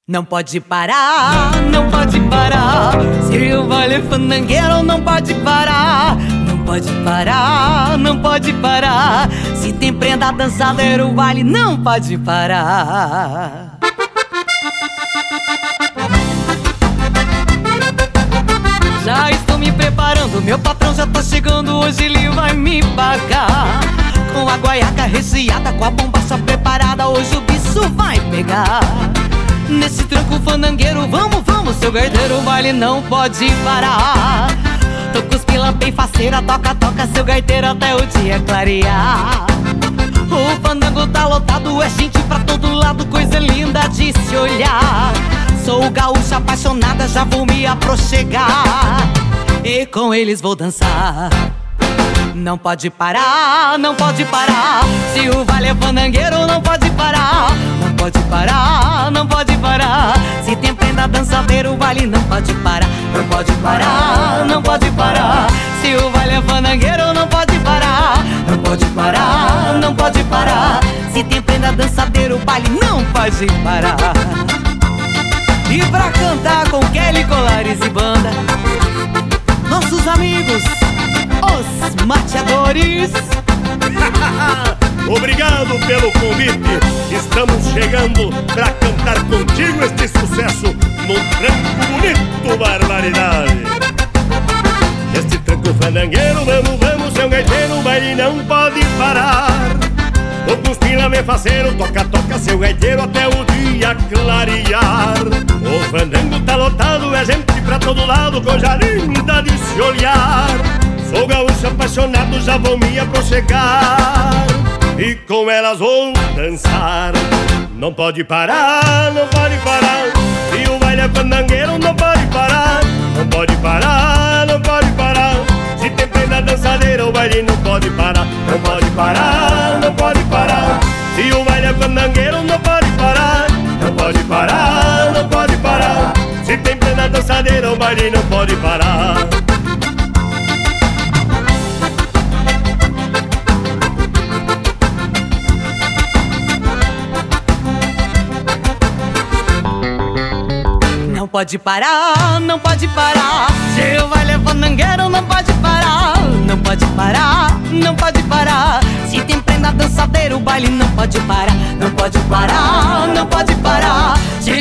Não pode parar, não pode parar. Se o baile fandangueiro não pode parar. Não pode parar, não pode parar. Se tem prenda dançadeira o baile não pode parar. Já estou me preparando, meu patrão já tá chegando. Hoje ele vai me pagar. Com a guaiaca recheada, com a bombacha preparada, hoje o bicho vai pegar. Nesse tranco fandangueiro, vamos, vamos, seu gaiteiro, o baile não pode parar. Tô com os pila bem faceira, toca, toca, seu gaiteiro, até o dia clarear. O fandango tá lotado, é gente pra todo lado, coisa linda de se olhar. Sou gaúcha apaixonada, já vou me aproxegar e com eles vou dançar. Não pode parar, não pode parar. Se o baile é fandangueiro, não pode parar. Não pode parar, não pode parar. Se tem prenda dançadeira, o baile não pode parar. Não pode parar, não pode parar. Se o baile é fandangueiro, não pode parar. Não pode parar, não pode parar. Se tem prenda dançadeira, o baile não pode parar. E pra cantar com Kelly Colares e banda, nossos amigos, os mateadores. Obrigado pelo convite. Estamos chegando pra cantar contigo este sucesso num tranco bonito, barbaridade. Este tranco fandangueiro, vamos, vamos, seu gaiteiro, o baile não pode parar. O Costila me faceiro, toca, toca, seu gaiteiro, até o dia clarear. O fandango tá lotado, é gente pra todo lado, coisa linda de se olhar. Sou gaúcho apaixonado, já vou me aproxegar e com elas vou dançar. Não pode parar, não pode parar. E o baile é fandangueiro, não pode parar. Não pode parar, não pode parar. Se tem prenda dançadeira, o baile não pode parar. Não pode parar, não pode parar. E o baile é fandangueiro, não pode parar. Não pode parar, não pode parar. Se tem prenda dançadeira, o baile não pode parar. Não pode parar, não pode parar. Se o baile é fandangueiro, não pode parar. Não pode parar, não pode parar. Se tem prenda dançadeira, o baile não pode parar. Não pode parar, não pode parar. Se